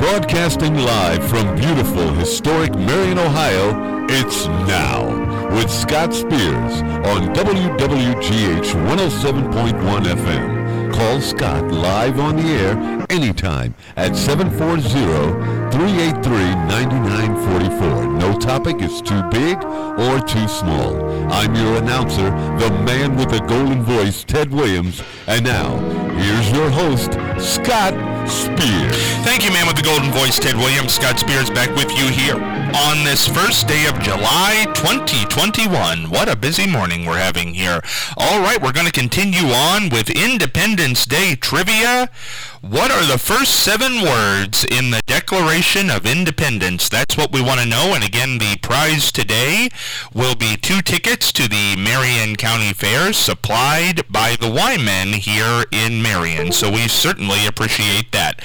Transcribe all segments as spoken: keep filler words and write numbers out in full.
Broadcasting live from beautiful, historic Marion, Ohio, it's Now with Scott Spears on W W G H one oh seven point one F M. Call Scott live on the air anytime at seven four zero, three eight three, nine nine four four. No topic is too big or too small. I'm your announcer, the man with the golden voice, Ted Williams. And now, here's your host, Scott Spears. Thank you, man with the golden voice, Ted Williams. Scott Spears back with you here on this first day of July twenty twenty-one. What a busy morning we're having here. All right, we're going to continue on with Independence Day trivia. What are the first seven words in the Declaration of Independence? That's what we want to know. And again, the prize today will be two tickets to the Marion County Fair supplied by the Y-Men here in Marion. So we certainly appreciate that.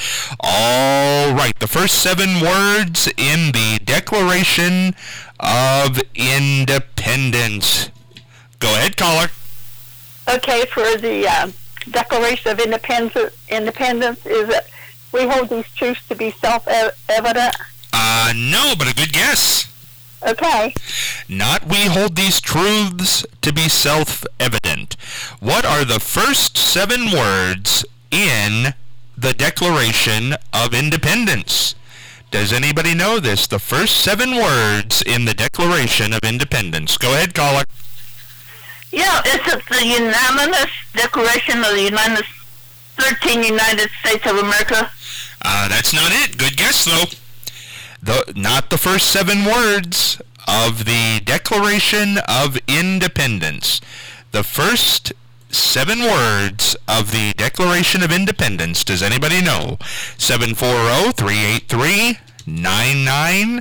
All right, the first seven words in the Declaration of Independence. Go ahead, caller. Okay, for the uh, Declaration of Independence, Independence, is it we hold these truths to be self-evident? Uh, no, but a good guess. Okay. Not we hold these truths to be self-evident. What are the first seven words in the Declaration of Independence? Does anybody know this? The first seven words in the Declaration of Independence. Go ahead, caller. Yeah, is it the unanimous Declaration of the United thirteen United States of America? Uh, that's not it. Good guess, though. The, not the first seven words of the Declaration of Independence. The first seven words of the Declaration of Independence. Does anybody know? seven four zero, three eight three, nine nine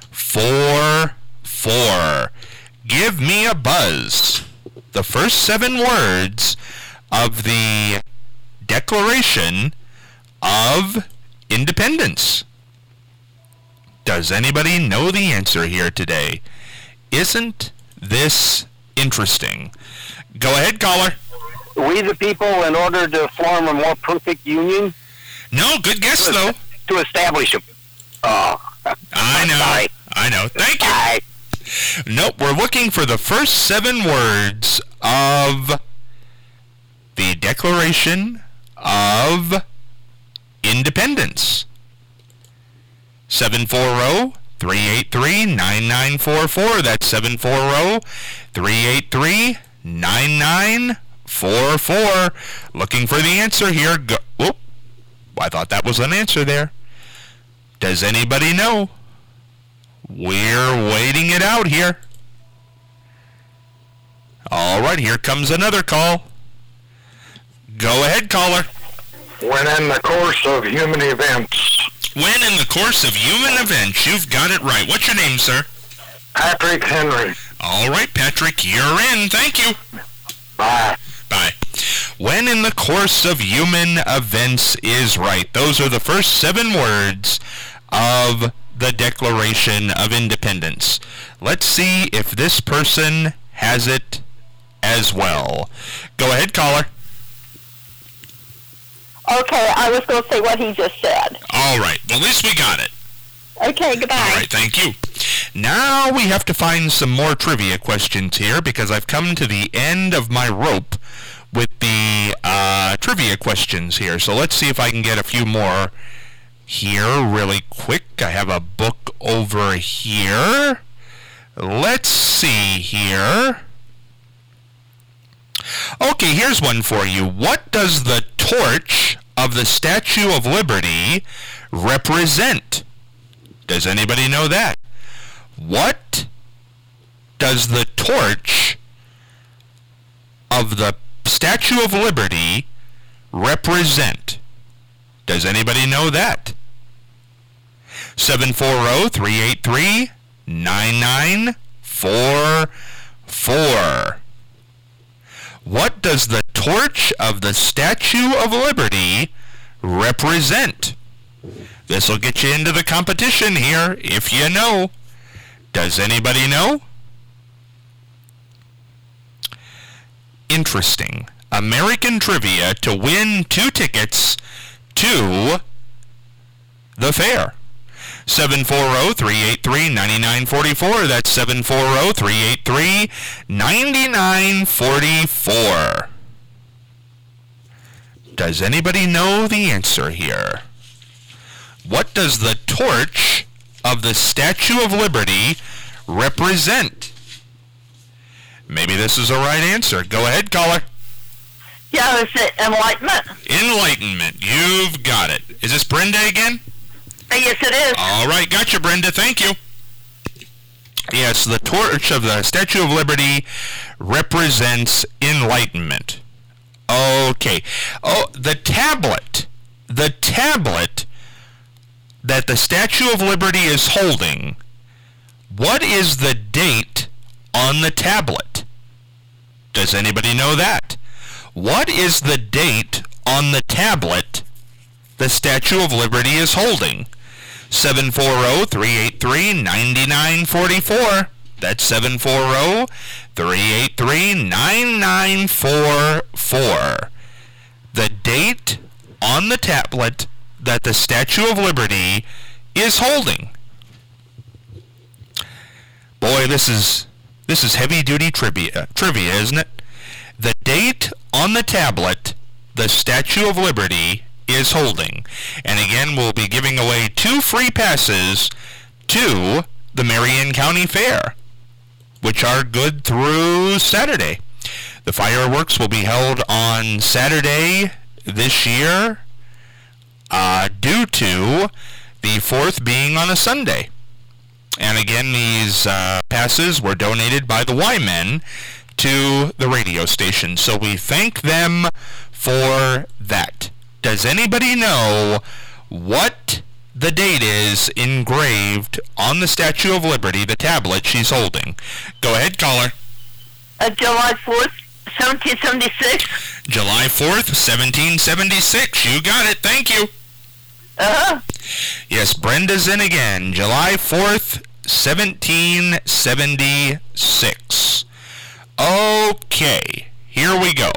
four four. Give me a buzz. The first seven words of the Declaration of Independence. Does anybody know the answer here today? Isn't this interesting? Go ahead, caller. We the people, in order to form a more perfect union? No, good guess, though. To establish a... Oh. I know. Sorry. I know. Thank you. Bye. Nope, we're looking for the first seven words of the Declaration of Independence. seven four zero, three eight three, nine nine four four. That's seven four zero, three eight three, nine nine four four. Looking for the answer here. Go- Whoop. I thought that was an answer there. Does anybody know? We're waiting it out here. All right, here comes another call. Go ahead, caller. When in the course of human events. When in the course of human events. You've got it right. What's your name, sir? Patrick Henry. All right, Patrick, you're in. Thank you. Bye. Bye. When in the course of human events is right. Those are the first seven words of the Declaration of Independence. Let's see if this person has it as well. Go ahead, caller. Okay, I was going to say what he just said. All right. Well, at least we got it. Okay, goodbye. All right, thank you. Now we have to find some more trivia questions here because I've come to the end of my rope with the uh, trivia questions here. So let's see if I can get a few more here really quick. I have a book over here. Let's see here. Okay, here's one for you. What does the torch of the Statue of Liberty represent? Does anybody know that? What does the torch of the Statue of Liberty represent? Does anybody know that? seven four zero, three eight three, nine nine four four. What does the torch of the Statue of Liberty represent? This will get you into the competition here, if you know. Does anybody know? Interesting. American trivia to win two tickets to the fair? seven four zero, three eight three, nine nine four four. That's seven four zero, three eight three, nine nine four four. Does anybody know the answer here? What does the torch of the Statue of Liberty represent? Maybe this is a right answer. Go ahead, caller. Yeah, it's uh, enlightenment. Enlightenment. You've got it. Is this Brenda again? Uh, yes, it is. All right, gotcha, Brenda. Thank you. Yes, the torch of the Statue of Liberty represents enlightenment. Okay. Oh, the tablet. The tablet that the Statue of Liberty is holding, what is the date on the tablet? Does anybody know that? What is the date on the tablet the Statue of Liberty is holding? seven four zero, three eight three, nine nine four four. That's seven four zero, three eight three, nine nine four four. The date on the tablet that the Statue of Liberty is holding. Boy, this is this is heavy-duty trivia, trivia, isn't it? The date on the tablet the Statue of Liberty is holding. And again, we'll be giving away two free passes to the Marion County Fair, which are good through Saturday. The fireworks will be held on Saturday this year, uh, due to the fourth being on a Sunday. And again, these uh, passes were donated by the Y-Men to the radio station, so we thank them for that. Does anybody know what the date is engraved on the Statue of Liberty, the tablet she's holding? Go ahead, caller. Uh, July fourth, seventeen seventy-six. July fourth, seventeen seventy-six. You got it. Thank you. Uh-huh. Yes, Brenda's in again. July fourth, seventeen seventy-six. Okay, here we go.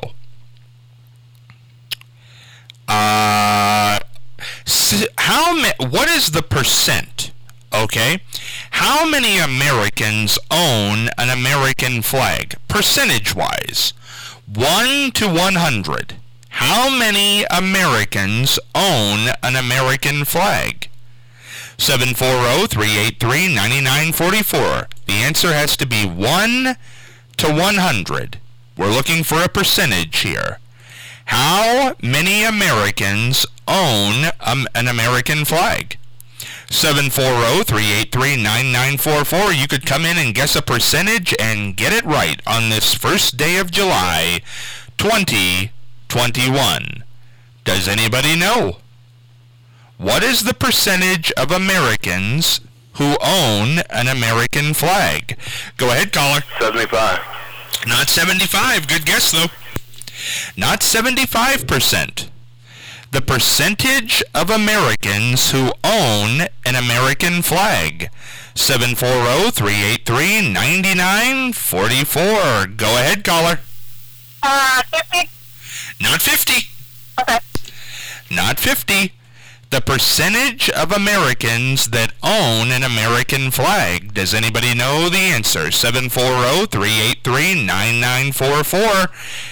Uh, how ma- what is the percent? Okay, how many Americans own an American flag, percentage-wise? One to one hundred. How many Americans own an American flag? seven four zero, three eight three, nine nine four four. The answer has to be one to one hundred. We're looking for a percentage here. How many Americans own um, an American flag? seven four zero, three eight three, nine nine four four. You could come in and guess a percentage and get it right on this first day of July, twenty twenty-one. Does anybody know? What is the percentage of Americans who own an American flag? Go ahead, caller. seventy-five. Not seventy-five. Good guess, though. Not seventy-five percent. The percentage of Americans who own an American flag. seven four zero, three eight three, nine nine four four. Go ahead, caller. Uh, fifty. Not fifty. Okay. Not fifty. The percentage of Americans that own an American flag. Does anybody know the answer? seven four zero, three eight three, nine nine four four.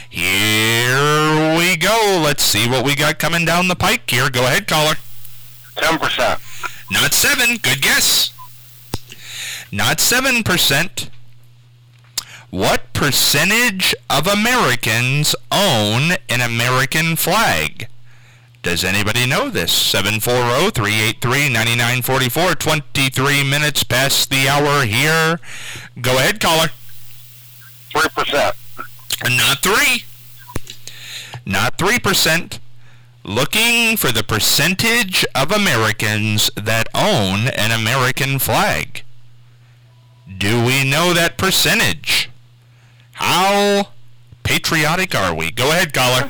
Here we go. Let's see what we got coming down the pike here. Go ahead, caller. ten percent. Not seven. Good guess. Not seven percent. What percentage of Americans own an American flag? Does anybody know this? seven four zero, three eight three, nine nine four four. twenty-three minutes past the hour here. Go ahead, caller. three percent. Not three. Not three percent. Looking for the percentage of Americans that own an American flag. Do we know that percentage? How patriotic are we? Go ahead, caller.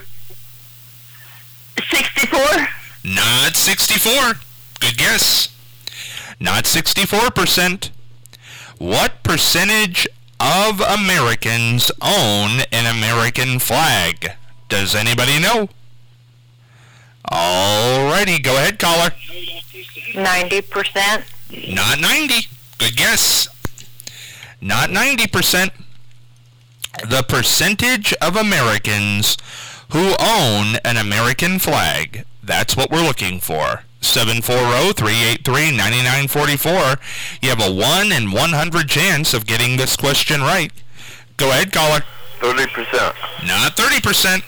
sixty-four. Not sixty-four. Good guess. Not sixty-four percent. What percentage of Americans own an American flag? Does anybody know? Alrighty, go ahead, caller. ninety percent. Not ninety. Good guess. Not ninety percent. The percentage of Americans who own an American flag. That's what we're looking for. seven four zero, three eight three, nine nine four four. You have a one in one hundred chance of getting this question right. Go ahead, caller. thirty percent. Not thirty percent.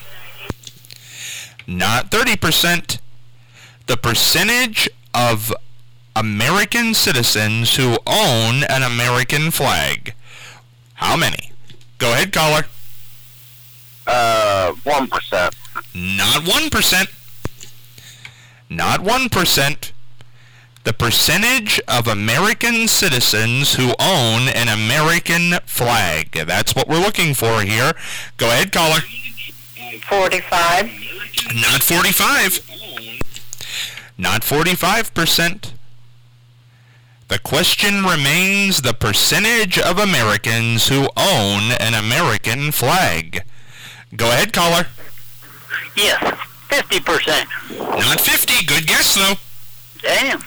Not thirty percent. The percentage of American citizens who own an American flag. How many? Go ahead, caller. Uh, one percent. Not one percent. Not one percent. The percentage of American citizens who own an American flag. That's what we're looking for here. Go ahead, caller. forty-five. Not forty-five. Not forty-five percent. The question remains the percentage of Americans who own an American flag. Go ahead, caller. Yes, fifty percent. Not fifty. Good guess, though. Damn.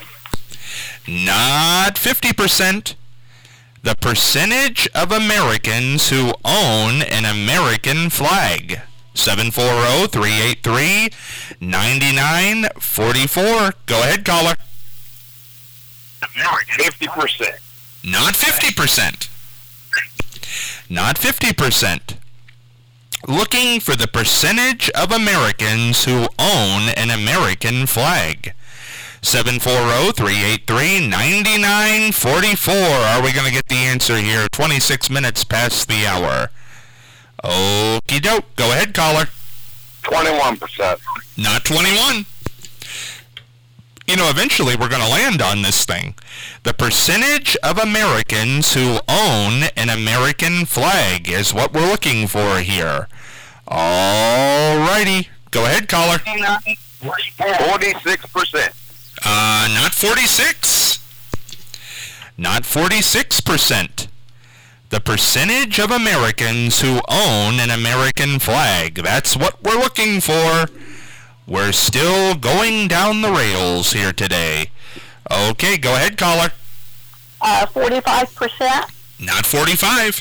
Not fifty percent. The percentage of Americans who own an American flag. seven four zero, three eight three, nine nine four four. Go ahead, caller. fifty percent. Not fifty percent. Not fifty percent. Looking for the percentage of Americans who own an American flag. seven four zero, three eight three, nine nine four four. Are we going to get the answer here? twenty-six minutes past the hour. Okie doke. Go ahead, caller. twenty-one percent. Not twenty-one. You know, eventually we're going to land on this thing. The percentage of Americans who own an American flag is what we're looking for here. Alrighty. Go ahead, caller. forty-six percent. Uh, not forty-six. Not forty-six percent. The percentage of Americans who own an American flag. That's what we're looking for. We're still going down the rails here today. Okay, go ahead, caller. Uh, forty-five percent. Not forty-five.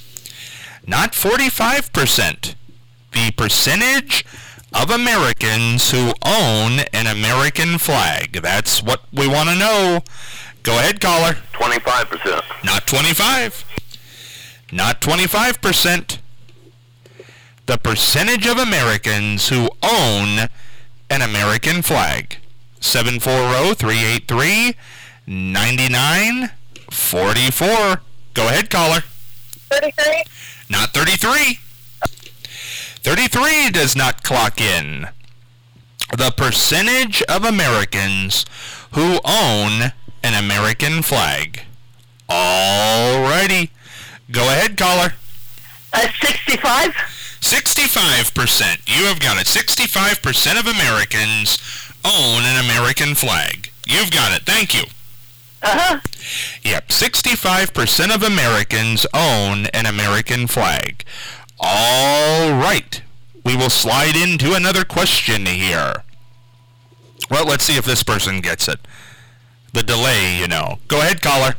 Not forty-five percent. The percentage of Americans who own an American flag. That's what we want to know. Go ahead, caller. twenty-five percent. Not twenty-five. Not twenty-five percent. The percentage of Americans who own an American flag. seven four zero, three eight three, nine nine four four. Go ahead, caller. thirty-three. Not thirty-three. thirty-three does not clock in. The percentage of Americans who own an American flag. Alrighty. Go ahead, caller. Uh, sixty-five. sixty-five percent. You have got it. sixty-five percent of Americans own an American flag. You've got it. Thank you. Uh-huh. Yep, sixty-five percent of Americans own an American flag. All right. We will slide into another question here. Well, let's see if this person gets it. The delay, you know. Go ahead, caller.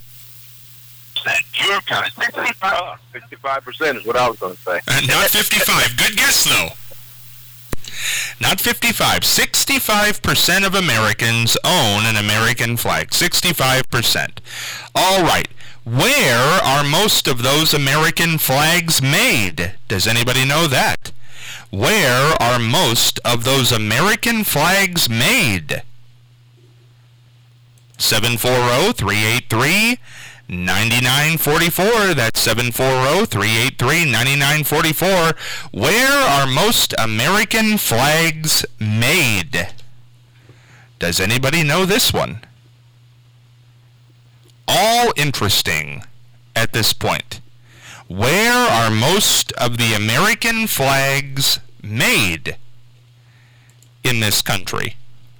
sixty-five percent is what I was going to say. Uh, not fifty-five. Good guess, though. Not fifty-five. sixty-five percent of Americans own an American flag. sixty-five percent. All right. Where are most of those American flags made? Does anybody know that? Where are most of those American flags made? seven four zero, three eight three, nine nine four four. That's seven four zero, three eight three, nine nine four four. Where are most American flags made? Does anybody know this one? All interesting at this point. Where are most of the American flags made in this country?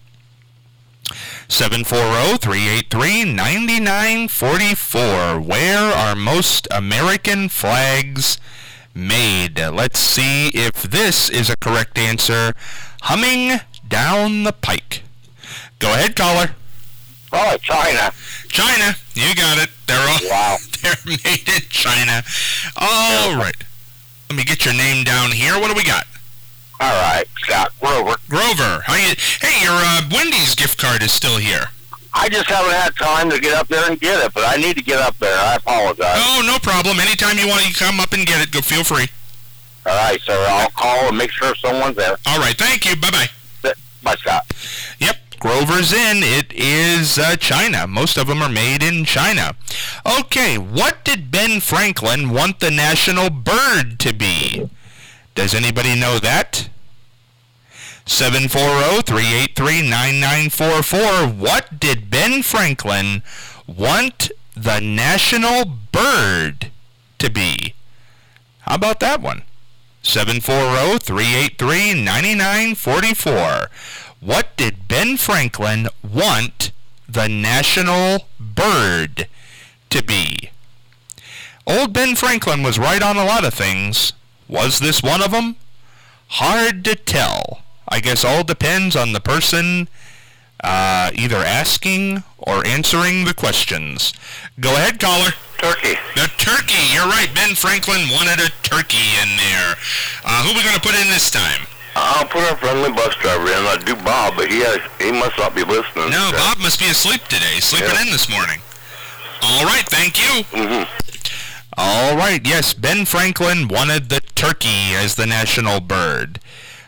seven four zero, three eight three, nine nine four four. Where are most American flags made? Let's see if this is a correct answer. Humming down the pike. Go ahead, caller. Oh, China. China, you got it. They're all Wow. they're made in China. All right. Let me get your name down here. What do we got? All right, Scott Grover. Grover. How you? Hey, your uh, Wendy's gift card is still here. I just haven't had time to get up there and get it, but I need to get up there. I apologize. Oh, no problem. Anytime you want to come up and get it, go feel free. All right, sir. I'll call and make sure someone's there. All right. Thank you. Bye-bye. Bye, Scott. Yep. Grover's in. It is uh, China. Most of them are made in China. Okay. What did Ben Franklin want the national bird to be? Does anybody know that? seven four zero, three eight three, nine nine four four. What did Ben Franklin want the national bird to be? How about that one? seven four zero, three eight three, nine nine four four. What did Ben Franklin want the national bird to be? Old Ben Franklin was right on a lot of things. Was this one of them? Hard to tell. I guess all depends on the person uh, either asking or answering the questions. Go ahead, caller. Turkey. The turkey. You're right. Ben Franklin wanted a turkey in there. Uh, who are we going to put in this time? I'll put our friendly bus driver in. I do Bob, but he has, he must not be listening. No, Bob must be asleep today, sleeping Yeah. in this morning. All right, thank you. Mm-hmm. All right, yes, Ben Franklin wanted the turkey as the national bird.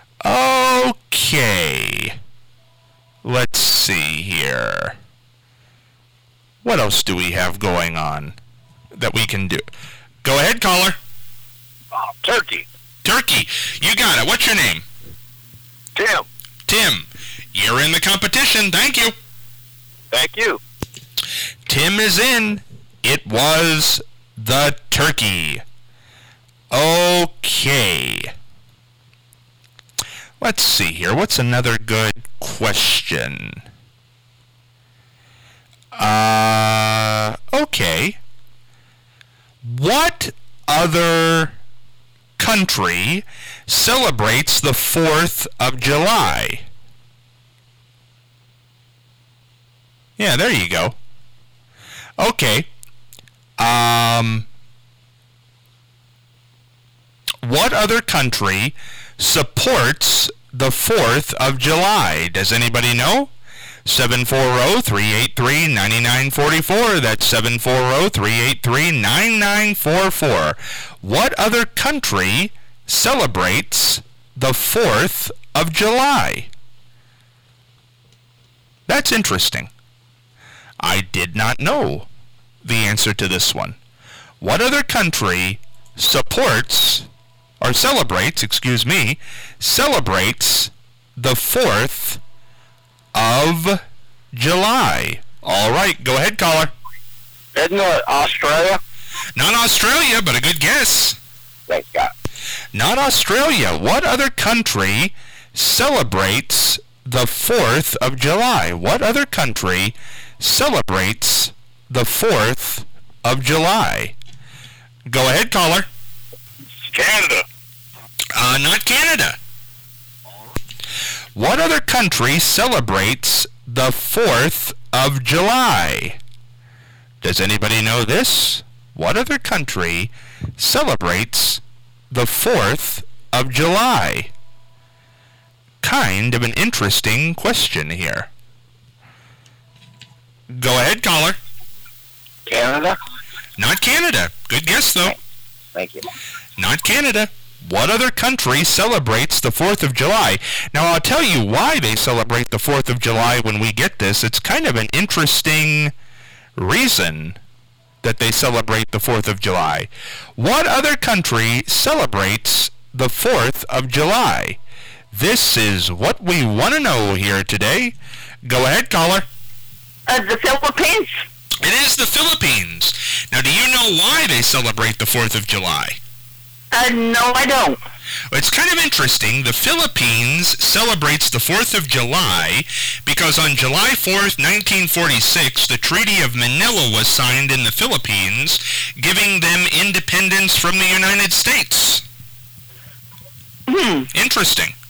Okay. Let's see here. What else do we have going on that we can do? Go ahead, caller. Turkey. Turkey. You got it. What's your name? Tim. Tim. You're in the competition. Thank you. Thank you. Tim is in. It was the turkey. Okay. Let's see here. What's another good question? Uh, okay. What other country celebrates the fourth of July? Yeah, there you go. Okay. Um, what other country supports the fourth of July? Does anybody know? seven four zero, three eight three, nine nine four four. That's seven four zero, three eight three, nine nine four four. What other country celebrates the fourth of July? That's interesting. I did not know the answer to this one. What other country supports, or celebrates, excuse me, celebrates the fourth of July? All right, go ahead, caller. Isn't it Australia? Not Australia, but a good guess. Thank God. Not Australia. What other country celebrates the fourth of July? What other country celebrates the fourth of July? Go ahead, caller. Canada. Uh, not Canada. What other country celebrates the fourth of July? Does anybody know this? What other country celebrates the fourth of July? Kind of an interesting question here. Go ahead, caller. Canada. Not Canada. Good guess, though. Thank you. Not Canada. What other country celebrates the fourth of July? Now, I'll tell you why they celebrate the fourth of July when we get this. It's kind of an interesting reason that they celebrate the fourth of July. What other country celebrates the fourth of July? This is what we want to know here today. Go ahead, caller. Uh, the Philippines. It is the Philippines. Now, do you know why they celebrate the fourth of July? Uh, no, I don't. It's kind of interesting. The Philippines celebrates the fourth of July because on July fourth, nineteen forty-six, the Treaty of Manila was signed in the Philippines, giving them independence from the United States. Hmm. Interesting.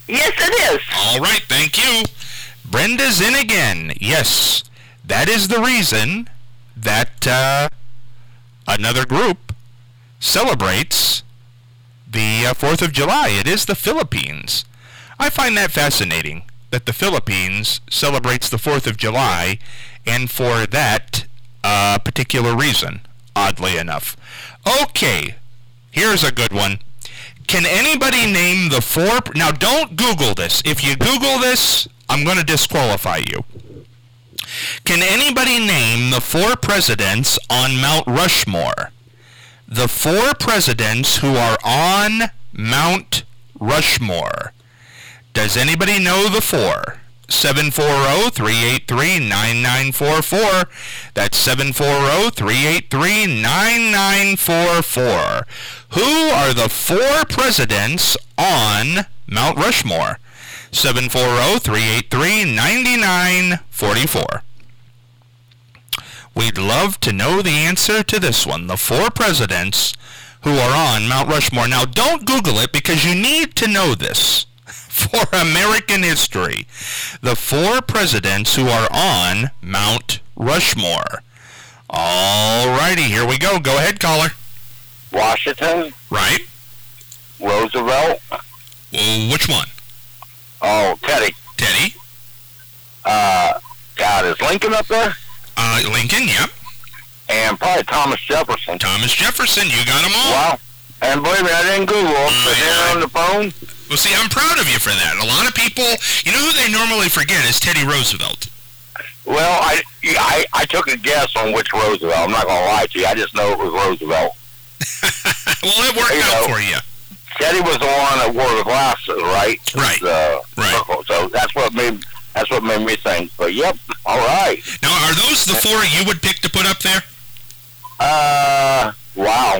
Yes, it is. All right, thank you. Brenda's in again. Yes, that is the reason that uh, another group celebrates the uh, fourth of July. It is the Philippines. I find that fascinating, that the Philippines celebrates the fourth of July, and for that uh, particular reason, oddly enough. Okay, here's a good one. Can anybody name the four... Now, don't Google this. If you Google this, I'm going to disqualify you. Can anybody name the four presidents on Mount Rushmore? The four presidents who are on Mount Rushmore. Does anybody know the four? seven four zero, three eight three, nine nine four four. That's seven four zero, three eight three, nine nine four four. Who are the four presidents on Mount Rushmore? seven four zero, three eight three, nine nine four four. We'd love to know the answer to this one. The four presidents who are on Mount Rushmore. Now, don't Google it because you need to know this for American history. The four presidents who are on Mount Rushmore. All righty, here we go. Go ahead, caller. Washington, Right. Roosevelt. Well, which one? Oh, Teddy. Teddy. Uh, God, is Lincoln up there? Uh, Lincoln, yep. And probably Thomas Jefferson. Thomas Jefferson, you got them all. Wow. And believe me, I didn't Google them, but they're on the phone. Well, see, I'm proud of you for that. A lot of people, you know who they normally forget is Teddy Roosevelt. Well, I, I I took a guess on which Roosevelt. I'm not going to lie to you. I just know it was Roosevelt. Well, it worked You out know, for you. Teddy was the one that wore the glasses, right? Right. Uh, Right. circle. So that's what made that's what made me think. But yep, all right. Now, are those the four you would pick to put up there? Uh, wow.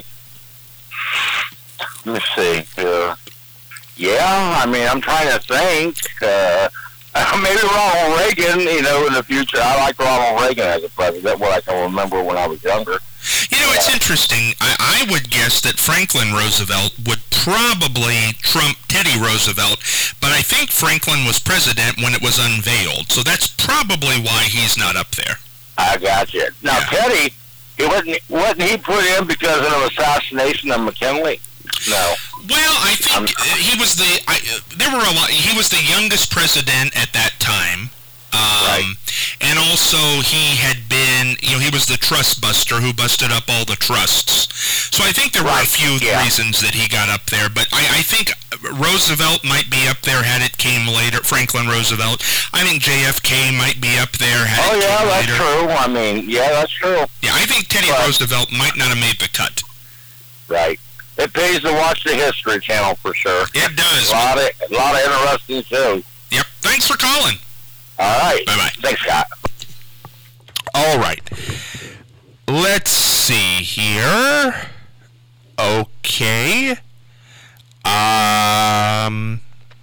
Let me see. Uh, yeah, I mean, I'm trying to think. Uh, maybe Ronald Reagan, you know, in the future. I like Ronald Reagan as a president, what I can remember when I was younger. You know, it's interesting. I, I would guess that Franklin Roosevelt would probably trump Teddy Roosevelt, but I think Franklin was president when it was unveiled, so that's probably why he's not up there. I got you. Now, Yeah. Teddy, he wasn't, wasn't he put in because of an assassination of McKinley? No. Well, I think Um, uh, he was the. I, uh, there were a lot. He was the youngest president at that time, um, Right. and also he had been. You know, he was the trust buster who busted up all the trusts. So I think there were a Right, few yeah. reasons that he got up there. But I, I think Roosevelt might be up there had it came later. Franklin Roosevelt. I think J F K might be up there had Oh, it yeah, came that's later. true. I mean, yeah, that's true. Yeah, I think Teddy But- Roosevelt might not have made the cut. Right. It pays to watch the History Channel for sure. It does. A lot of, a lot of interesting shows. Yep. Thanks for calling. All right. Bye-bye. Thanks, Scott. All right. Let's see here. Okay. Um.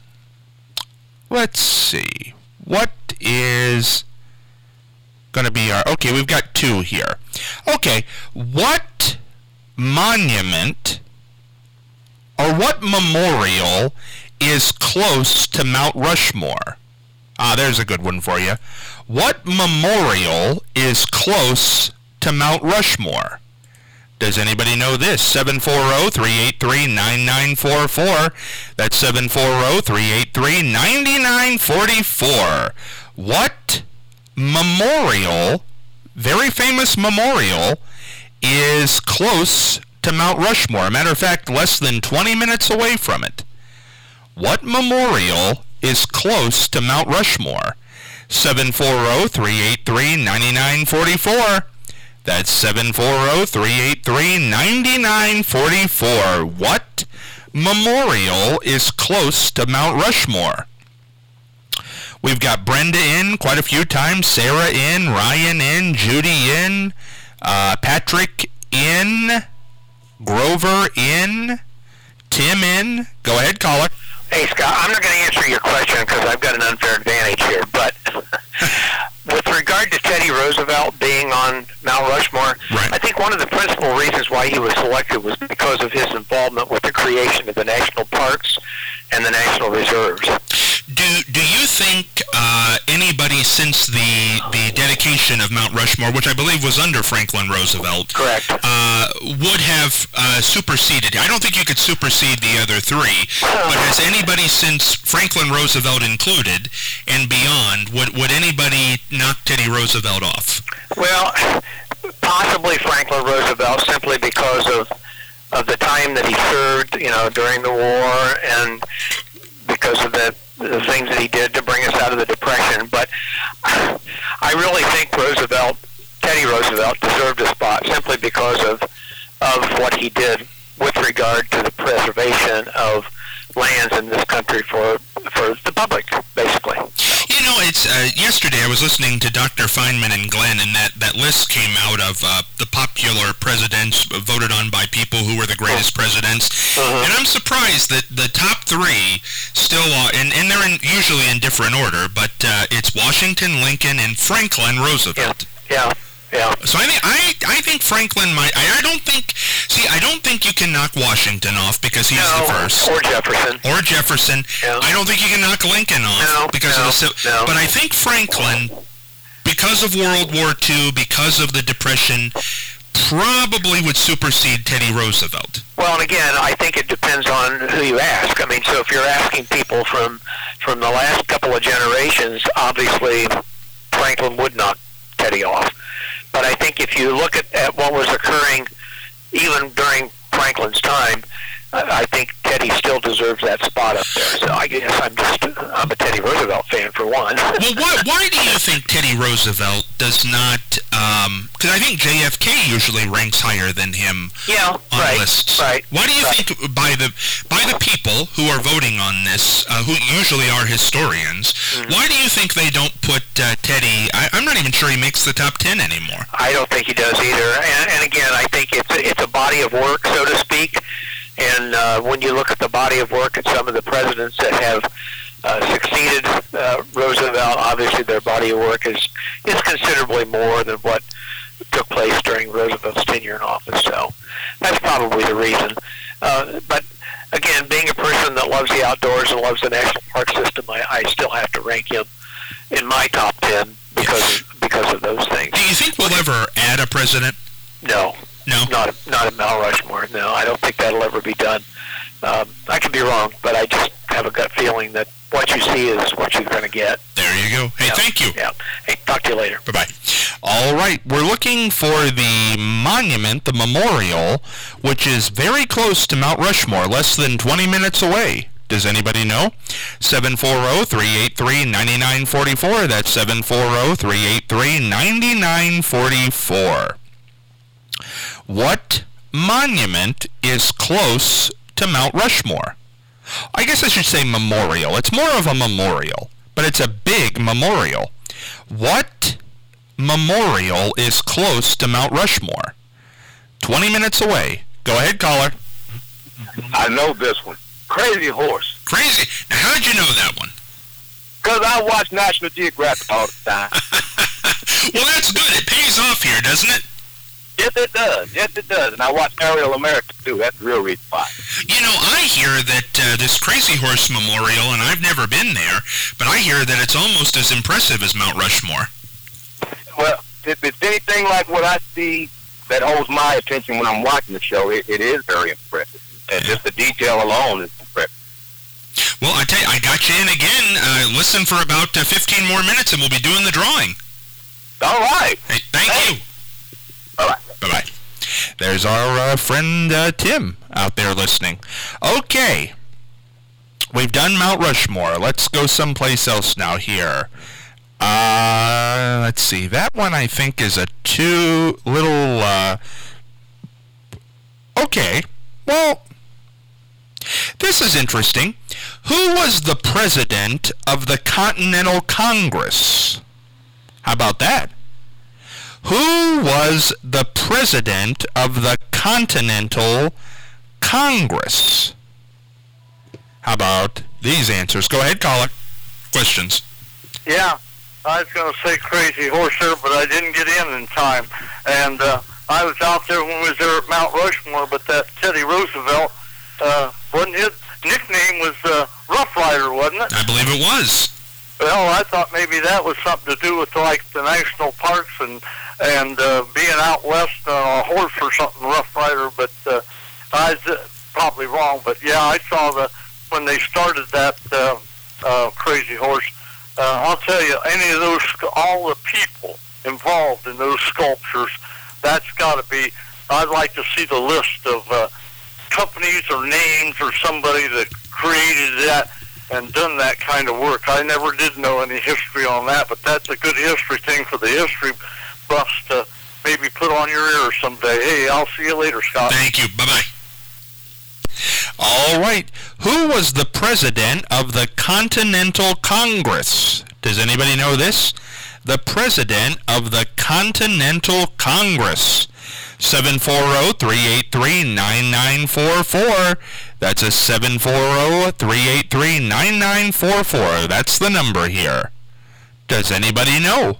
Let's see. What is going to be our... Okay, we've got two here. Okay. What monument or what memorial is close to Mount Rushmore? Ah, there's a good one for you. What memorial is close to Mount Rushmore? Does anybody know this? seven four zero, three eight three, nine nine four four. That's seven four zero, three eight three, nine nine four four. What memorial, very famous memorial, is close to Mount Rushmore? Matter of fact, less than twenty minutes away from it. What memorial is close to Mount Rushmore? seven four zero, three eight three, nine nine four four. That's seven four zero, three eight three, nine nine four four. What memorial is close to Mount Rushmore? We've got Brenda in quite a few times, Sarah in, Ryan in, Judy in, uh, Patrick in, Grover in, Tim in. Go ahead, caller. Hey, Scott, I'm not going to answer your question because I've got an unfair advantage here, but with regard to Teddy Roosevelt being on Mount Rushmore, Right. I think one of the principal reasons why he was selected was because of his involvement with the creation of the national parks and the national reserves. Do do you think uh, anybody since the the dedication of Mount Rushmore, which I believe was under Franklin Roosevelt, Correct. Uh, would have uh, superseded? I don't think you could supersede the other three, but has anybody since Franklin Roosevelt included and beyond, would would anybody knock Teddy Roosevelt off? Well, possibly Franklin Roosevelt, simply because of of the time that he served, you know, during the war, and because of the the things that he did to bring us out of the Depression. But I really think Roosevelt, Teddy Roosevelt, deserved a spot simply because of of what he did with regard to the preservation of lands in this country for for the public, basically. You know, it's uh, yesterday I was listening to Doctor Feynman and Glenn, and that, that list came out of uh, the popular presidents voted on by people who were the greatest presidents. Uh-huh. And I'm surprised that the top three still are, and, and they're in, usually in different order, but uh, it's Washington, Lincoln, and Franklin Roosevelt. Yeah, yeah. yeah. So I think I, I think Franklin might. I, I don't think. See, I don't think you can knock Washington off because he's no, the first. Or Jefferson. Or Jefferson. Yeah. I don't think you can knock Lincoln off no, because no, of the. No. But I think Franklin, because of World War Two, because of the Depression, probably would supersede Teddy Roosevelt. Well, and again, I think it depends on who you ask. I mean, so if you're asking people from from the last couple of generations, obviously Franklin would knock Teddy off. But I think if you look at, at what was occurring even during Franklin's time, I think Teddy still deserves that spot up there. So I guess I'm just I'm a Teddy Roosevelt fan for one. Well, why, why do you think Teddy Roosevelt does not? Because um, I think J F K usually ranks higher than him yeah, on right, lists. Right. Why do you right. think by the by the people who are voting on this, uh, who usually are historians, mm-hmm. why do you think they don't put uh, Teddy? I, I'm not even sure he makes the top ten anymore. I don't think he does either. And, and again, I think it's it's a body of work, so to speak. And uh, when you look at the body of work at some of the presidents that have uh, succeeded uh, Roosevelt, obviously their body of work is, is considerably more than what took place during Roosevelt's tenure in office. So that's probably the reason. Uh, but again, being a person that loves the outdoors and loves the national park system, I, I still have to rank him in my top ten because of, because of those things. Do you think we'll ever add a president? No. No? Not a, not a Mount Rushmore, no. I don't think that'll ever be done. Um, I could be wrong, but I just have a gut feeling that what you see is what you're going to get. There you go. Hey, yeah. thank you. Yeah. Hey, talk to you later. Bye-bye. All right, we're looking for the monument, the memorial, which is very close to Mount Rushmore, less than twenty minutes away. Does anybody know? seven four zero, three eight three, nine nine four four. That's seven four zero, three eight three, nine nine four four. What monument is close to Mount Rushmore? I guess I should say memorial. It's more of a memorial, but it's a big memorial. What memorial is close to Mount Rushmore? twenty minutes away. Go ahead, caller. I know this one. Crazy Horse. Crazy? Now, how did you know that one? Because I watch National Geographic all the time. Well, that's good. It pays off here, doesn't it? Yes, it does. Yes, it does. And I watch Aerial America, too. That's the real reason why. You know, I hear that uh, this Crazy Horse Memorial, and I've never been there, but I hear that it's almost as impressive as Mount Rushmore. Well, if it's anything like what I see that holds my attention when I'm watching the show, it, it is very impressive. And just the detail alone is impressive. Well, I tell you, I got you in again. Uh, listen for about uh, fifteen more minutes, and we'll be doing the drawing. All right. Hey, thank hey. you. Bye-bye. Bye-bye. There's our uh, friend uh, Tim out there listening. Okay. We've done Mount Rushmore. Let's go someplace else now here. Uh, let's see. That one I think is a too little... Uh, okay. Well, this is interesting. Who was the president of the Continental Congress? How about that? Who was the president of the Continental Congress? How about these answers? Go ahead, caller. Questions? Yeah, I was going to say Crazy Horse there, but I didn't get in in time. And uh, I was out there when we was there at Mount Rushmore, but that Teddy Roosevelt, uh, wasn't his nickname was uh, Rough Rider, wasn't it? I believe it was. was. Well, I thought maybe that was something to do with like the national parks and and uh, being out west on a horse or something, Rough Rider. But uh, I was uh, probably wrong. But yeah, I saw the when they started that uh, uh, Crazy Horse. Uh, I'll tell you, any of those, all the people involved in those sculptures, that's got to be. I'd like to see the list of uh, companies or names or somebody that created that and done that kind of work. I never did know any history on that, but that's a good history thing for the history buffs to maybe put on your ear someday. Hey, I'll see you later, Scott. Thank you. Bye-bye. All right. Who was the president of the Continental Congress? Does anybody know this? The president of the Continental Congress. seven four zero, three eight three, nine nine four four. That's a seven four zero, three eight three, nine nine four four. That's the number here. Does anybody know?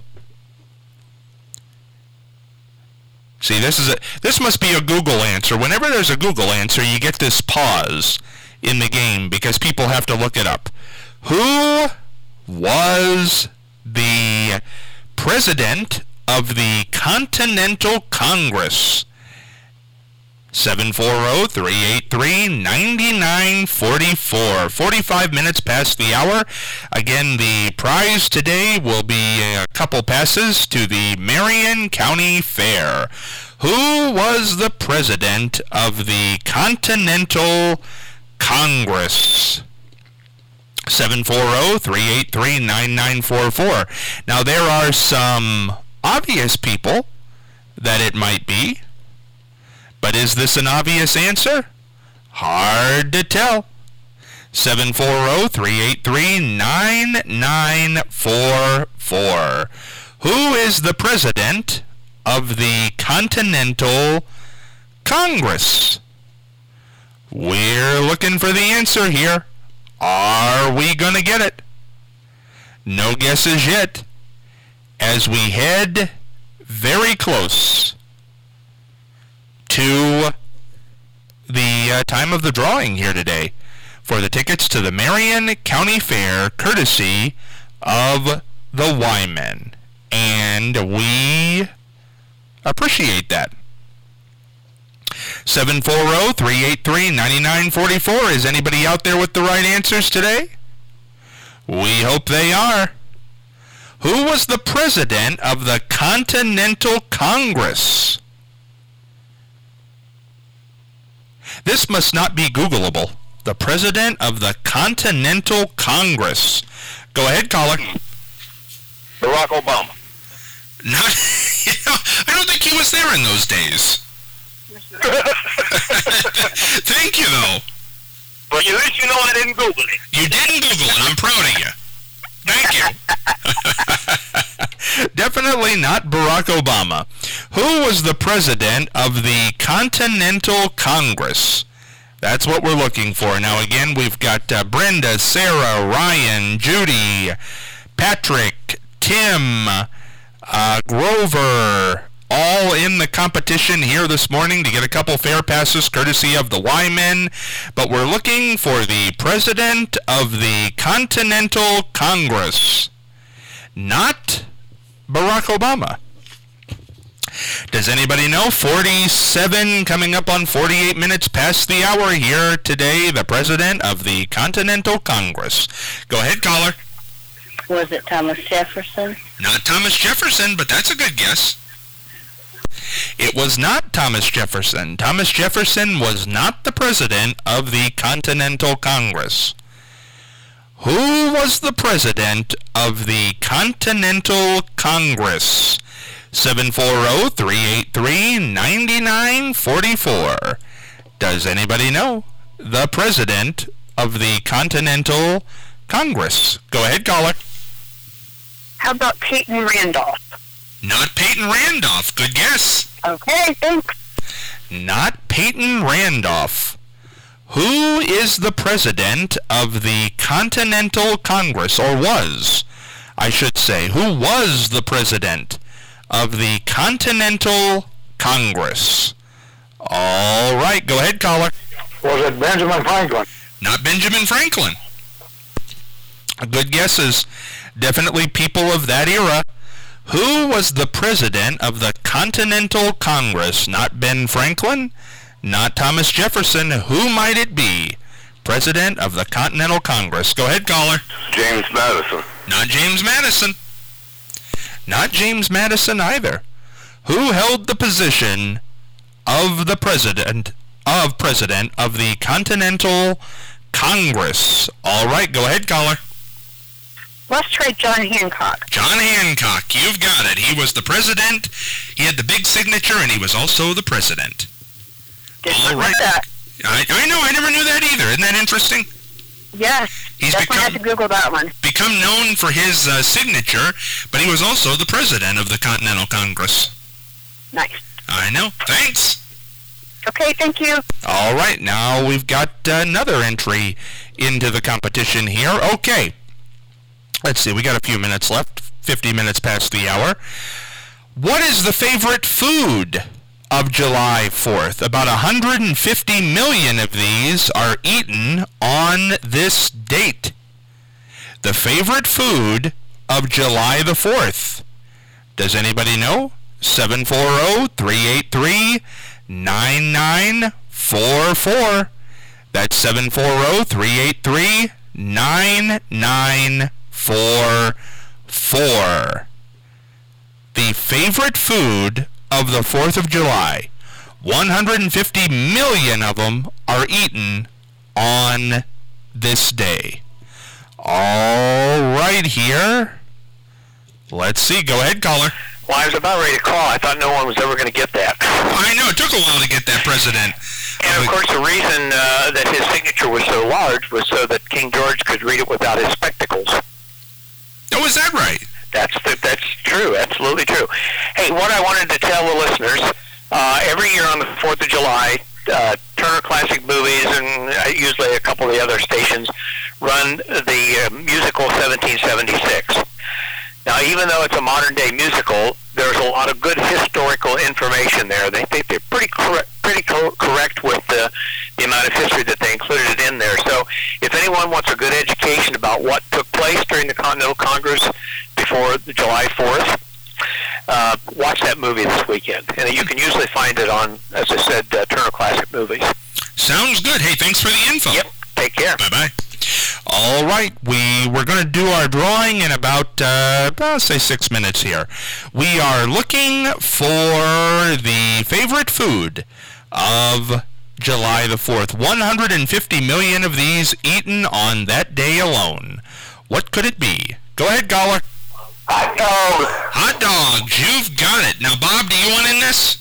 See, this is a this must be a Google answer. Whenever there's a Google answer, you get this pause in the game because people have to look it up. Who was the president of the Continental Congress? seven four zero, three eight three, nine nine four four. forty-five minutes past the hour. Again, the prize today will be a couple passes to the Marion County Fair. Who was the president of the Continental Congress? seven four zero, three eight three, nine nine four four. Now, there are some obvious people that it might be. But is this an obvious answer? Hard to tell. seven four zero, three eight three, nine nine four four. Who is the president of the Continental Congress? We're looking for the answer here. Are we going to get it? No guesses yet, as we head very close to the uh, time of the drawing here today for the tickets to the Marion County Fair, courtesy of the Wyman. And we appreciate that. seven four zero, three eight three, nine nine four four. Is anybody out there with the right answers today? We hope they are. Who was the president of the Continental Congress? This must not be Googleable. The president of the Continental Congress. Go ahead, caller. Barack Obama. Not, you know, I don't think he was there in those days. Thank you, though. But at least you know I didn't Google it. You didn't Google it. I'm proud of you. Thank you. Definitely not Barack Obama. Who was the president of the Continental Congress? That's what we're looking for. Now, again, we've got uh, Brenda, Sarah, Ryan, Judy, Patrick, Tim, uh, Grover, all in the competition here this morning to get a couple fair passes courtesy of the Wyman. But we're looking for the president of the Continental Congress. Not Barack Obama. Does anybody know? forty-seven coming up on forty-eight minutes past the hour here today. The president of the Continental Congress. Go ahead, caller. Was it Thomas Jefferson? Not Thomas Jefferson, but that's a good guess. It was not Thomas Jefferson. Thomas Jefferson was not the president of the Continental Congress. Who was the president of the Continental Congress? seven four zero, three eight three, nine nine four four. Does anybody know the president of the Continental Congress? Go ahead, caller. How about Peyton Randolph? Not Peyton Randolph. Good guess. Okay, thanks. Not Peyton Randolph. Who is the president of the Continental Congress, or was, I should say, who was the president of the Continental Congress? All right, go ahead, caller. Was it Benjamin Franklin? Not Benjamin Franklin. Good guesses. Definitely people of that era. Who was the president of the Continental Congress? Not Ben Franklin, not Thomas Jefferson. Who might it be? President of the Continental Congress. Go ahead, caller. James Madison. Not James Madison. Not James Madison either. Who held the position of the president of president of the Continental Congress? All right, go ahead, caller. Let's try John Hancock. John Hancock, you've got it. He was the president. He had the big signature, and he was also the president. Didn't All know right. that. I, I know. I never knew that either. Isn't that interesting? Yes. He's Definitely become- had to Google that one. Become known for his uh, signature, but he was also the president of the Continental Congress. Nice. I know. Thanks. Okay, thank you. All right, now we've got another entry into the competition here. Okay. Let's see, we got a few minutes left, fifty minutes past the hour. What is the favorite food of July fourth? About one hundred fifty million of these are eaten on this date. The favorite food of July the fourth. Does anybody know? seven four zero, three eight three, nine nine four four. That's seven four zero, three eight three, nine nine four four. The favorite food of the fourth of July. one hundred fifty million of them are eaten on this day. All right, here. Let's see. Go ahead, caller. Well, I was about ready to call. I thought no one was ever going to get that. I know. It took a while to get that president. And, of course, the reason uh, that his signature was so large was so that King George could read it without his spectacles. Oh, is that right? That's the, that's true. Absolutely true. Hey, what I wanted to tell the listeners, uh, every year on the fourth of July, uh, Turner Classic Movies and uh, usually a couple of the other stations run the uh, musical seventeen seventy-six. Now, even though it's a modern-day musical, there's a lot of good historical information there. They think they're pretty correct, pretty co- correct with the, the amount of history that they included in there. So, if anyone wants a good education about what took place during the Continental Congress before the July fourth, uh, watch that movie this weekend. And you can usually find it on, as I said, uh, Turner Classic Movies. Sounds good. Hey, thanks for the info. Yep. Take care. Bye-bye. All right, we, we're going to do our drawing in about, uh, I'll say six minutes here. We are looking for the favorite food of July the fourth. one hundred fifty million of these eaten on that day alone. What could it be? Go ahead, caller. Hot dog. Hot dogs, you've got it. Now, Bob, do you want in this?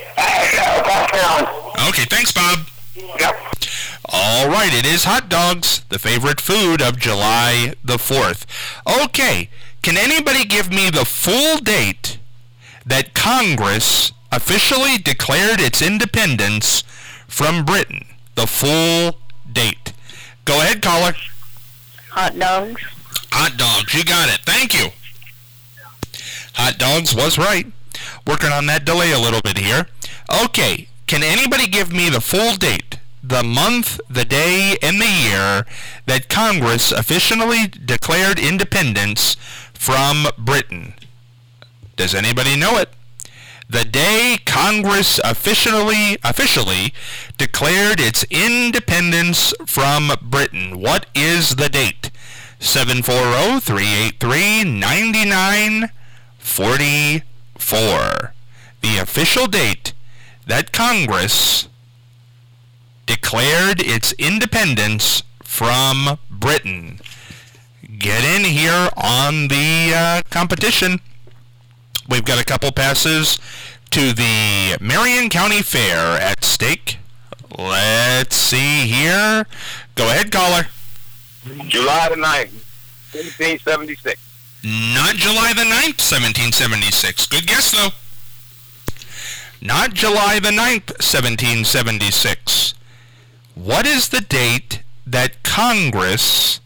Okay, thanks, Bob. Yep. All right, it is hot dogs, the favorite food of July the fourth. Okay, can anybody give me the full date that Congress officially declared its independence from Britain? The full date. Go ahead, caller. Hot dogs. Hot dogs, you got it. Thank you. Hot dogs was right. Working on that delay a little bit here. Okay, can anybody give me the full date, the month, the day, and the year that Congress officially declared independence from Britain? Does anybody know it? The day Congress officially officially declared its independence from Britain. What is the date? seven four zero, three eight three, nine nine four four. The official date that Congress declared its independence from Britain. Get in here on the uh, competition. We've got a couple passes to the Marion County Fair at stake. Let's see here. Go ahead, caller. July the ninth, seventeen seventy-six. Not July the ninth, seventeen seventy-six. Good guess, though. Not July the ninth, seventeen seventy-six. What is the date that Congress,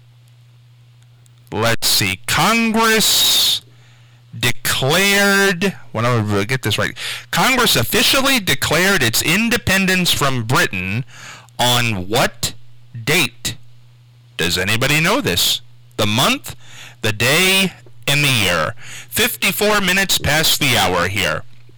let's see, Congress declared, when I will get this right, Congress officially declared its independence from Britain on what date? Does anybody know this? the month, the day, and the year. fifty-four minutes past the hour here.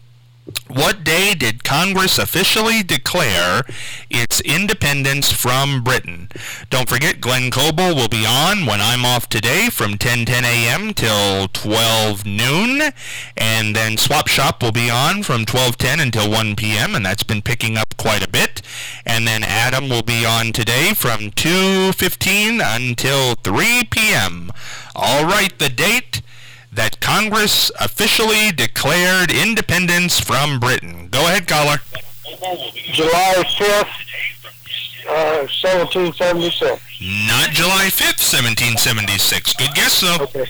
What day did Congress officially declare its independence from Britain? Don't forget, Glenn Coble will be on when I'm off today from ten ten a.m. till twelve noon, and then Swap Shop will be on from twelve ten until one p.m., and that's been picking up quite a bit. And then Adam will be on today from two fifteen until three p.m. All right, the date that Congress officially declared independence from Britain. Go ahead, caller. July fifth, uh, seventeen seventy-six. Not July fifth, seventeen seventy-six. Good guess, though. Okay.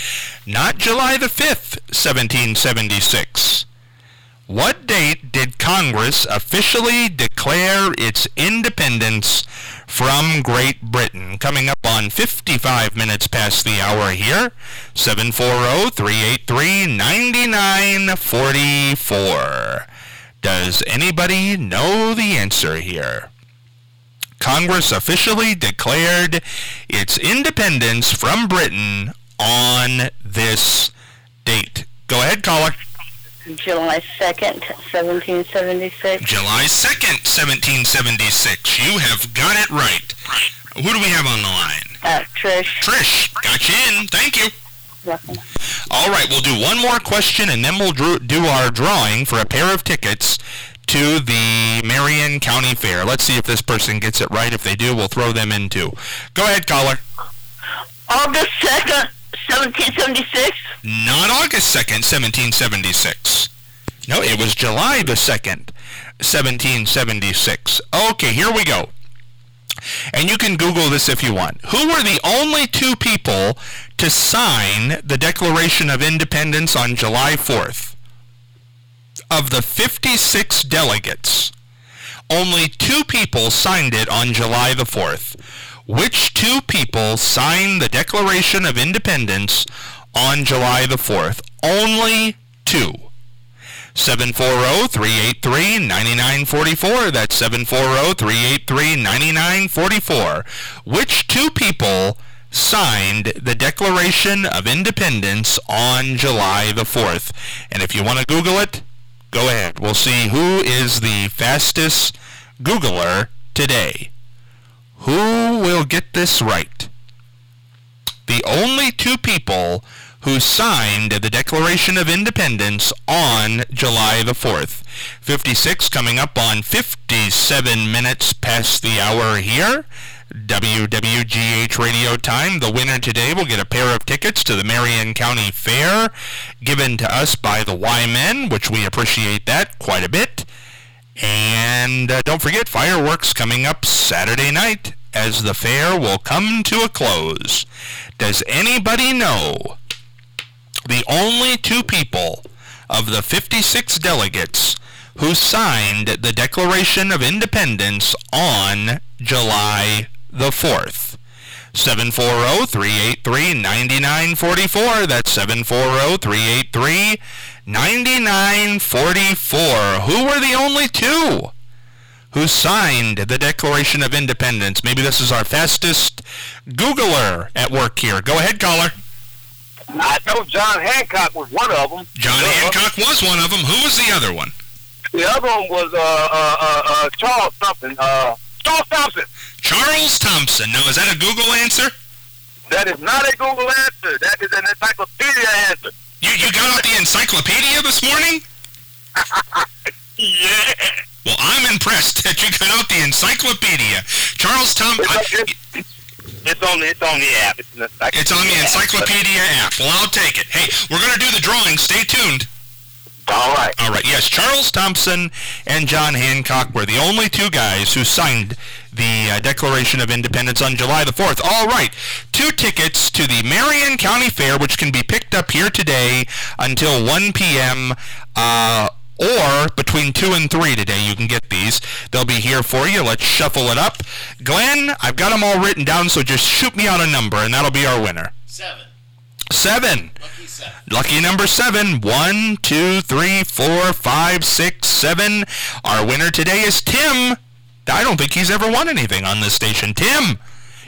Not July the fifth, seventeen seventy-six. What date did Congress officially declare its independence from Great Britain? Coming up on fifty-five minutes past the hour here, seven four zero, three eight three, nine nine four four. Does anybody know the answer here? Congress officially declared its independence from Britain on this date. Go ahead, caller. July second, seventeen seventy-six. July second, seventeen seventy-six. You have got it right. Who do we have on the line? Uh, Trish. Trish, got you in. Thank you. Welcome. All right, we'll do one more question, and then we'll drew, do our drawing for a pair of tickets to the Marion County Fair. Let's see if this person gets it right. If they do, we'll throw them in too. Go ahead, caller. August second, seventeen seventy-six. Not August second, seventeen seventy-six. No, it was July the second, seventeen seventy-six. Okay, here we go. And you can Google this if you want. Who were the only two people to sign the Declaration of Independence on July fourth? Of the fifty-six delegates, only two people signed it on July the fourth. Which two people signed the Declaration of Independence on July the fourth? Only two. seven four zero, three eight three, nine nine four four. That's seven four zero, three eight three, nine nine four four. Which two people signed the Declaration of Independence on July the fourth? And if you want to Google it, go ahead. We'll see who is the fastest Googler today. Who will get this right? The only two people who signed the Declaration of Independence on July the fourth. fifty-six coming up on fifty-seven minutes past the hour here. W W G H Radio Time. The winner today will get a pair of tickets to the Marion County Fair given to us by the Y-Men, which we appreciate that quite a bit. And uh, don't forget, fireworks coming up Saturday night as the fair will come to a close. Does anybody know the only two people of the fifty-six delegates who signed the Declaration of Independence on July the fourth? seven four zero, three eight three, nine nine four four. That's seven four zero, three eight three, nine nine four four. Who were the only two who signed the Declaration of Independence? Maybe this is our fastest Googler at work here. Go ahead, caller. I know John Hancock was one of them. John Hancock was one of them. Who was the other one? The other one was uh, uh, uh, uh, Charles something. Uh, Charles Thompson. Charles Thompson. Now, is that a Google answer? That is not a Google answer. That is an encyclopedia answer. You you got out the encyclopedia this morning? Yeah. Well, I'm impressed that you got out the encyclopedia. Charles Thompson. It's, it's on it's on the app. It's, an it's on the encyclopedia app. Well, I'll take it. Hey, we're going to do the drawing. Stay tuned. All right. All right. Yes, Charles Thompson and John Hancock were the only two guys who signed the uh, Declaration of Independence on July the fourth. All right. Two tickets to the Marion County Fair, which can be picked up here today until one p.m., uh, or between two and three today. You can get these. They'll be here for you. Let's shuffle it up. Glenn, I've got them all written down, so just shoot me out a number, and that'll be our winner. Seven. Seven. Lucky seven. Lucky number seven. One, two, three, four, five, six, seven. Our winner today is Tim. I don't think he's ever won anything on this station. Tim,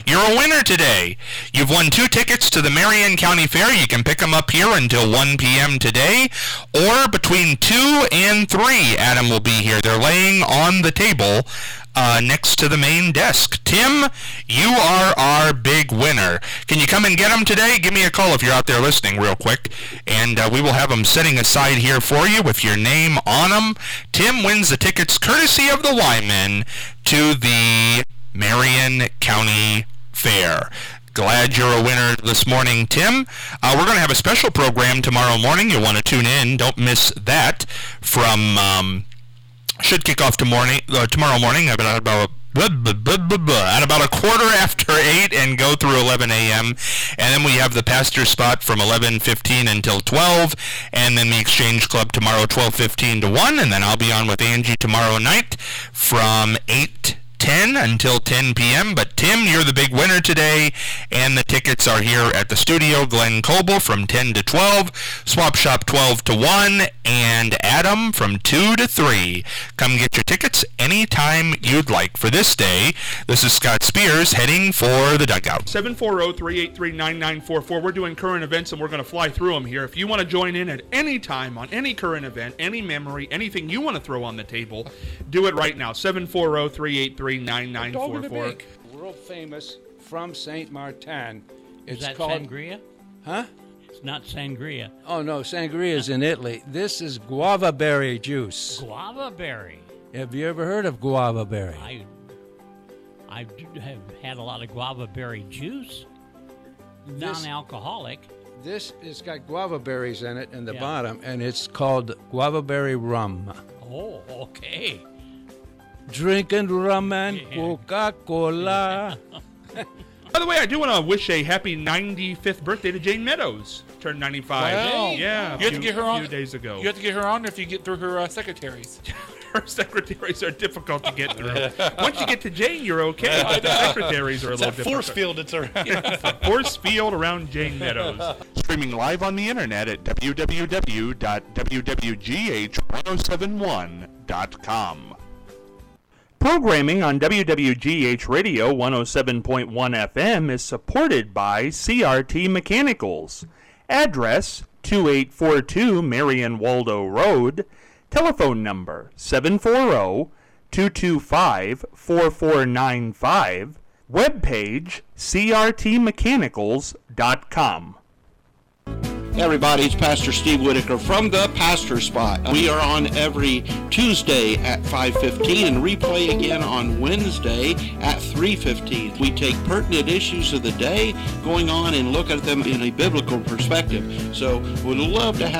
You're a winner today. You've won two tickets to the Marion County Fair. You can pick them up here until one p.m. today, or between two and three. Adam will be here. They're laying on the table uh, next to the main desk. Tim, you are our big winner. Can you come and get them today? Give me a call if you're out there listening real quick, and uh, we will have them sitting aside here for you with your name on them. Tim wins the tickets courtesy of the Wyman to the Marion County Fair. Glad you're a winner this morning, Tim. Uh, we're going to have a special program tomorrow morning. You'll want to tune in. Don't miss that. From um, should kick off tomorrow, uh, tomorrow morning about about Blah, blah, blah, blah, blah, at about a quarter after eight and go through eleven a.m. And then we have the pastor spot from eleven fifteen until twelve, and then the Exchange Club tomorrow twelve fifteen to one, and then I'll be on with Angie tomorrow night from eight ten until ten p.m. But Tim, you're the big winner today, and the tickets are here at the studio. Glenn Coble from ten to twelve, Swap Shop twelve to one, and Adam from two to three. Come get your tickets anytime you'd like. For this day, this is Scott Spears heading for the dugout. seven four zero, three eight three, nine nine four four. We're doing current events, and we're going to fly through them here. If you want to join in at any time on any current event, any memory, anything you want to throw on the table, do it right now. seven four zero, three eight three, nine nine four four. World famous from Saint Martin. It's is that called sangria? Huh? It's not sangria. Oh no, sangria is in Italy. This is guava berry juice. Guava berry. Have you ever heard of guava berry? I I have had a lot of guava berry juice. This- Non-alcoholic. This has got guava berries in it in the Yeah. bottom, and it's called guava berry rum. Oh, okay. Drinking rum and Coca-Cola. By the way, I do want to wish a happy ninety-fifth birthday to Jane Meadows. Turned ninety-five. Wow. Yeah, a You have few, to get her on. few days ago. You have to get her on if you get through her uh, secretaries. Her secretaries are difficult to get through. Once you get to Jane, you're okay. But the secretaries are a It's little that difficult. force field it's around. Yeah, it's a force field around Jane Meadows. Streaming live on the internet at w w w dot w w g h one oh seven one dot com. Programming on W W G H Radio one oh seven point one F M is supported by C R T Mechanicals. Address two eight four two Marion Waldo Road. Telephone number seven four zero, two two five, four four nine five. Webpage c r t mechanicals dot com. Hey everybody, it's Pastor Steve Whitaker from the Pastor Spot. We are on every Tuesday at five fifteen and replay again on Wednesday at three fifteen. We take pertinent issues of the day going on and look at them in a biblical perspective. So we'd love to have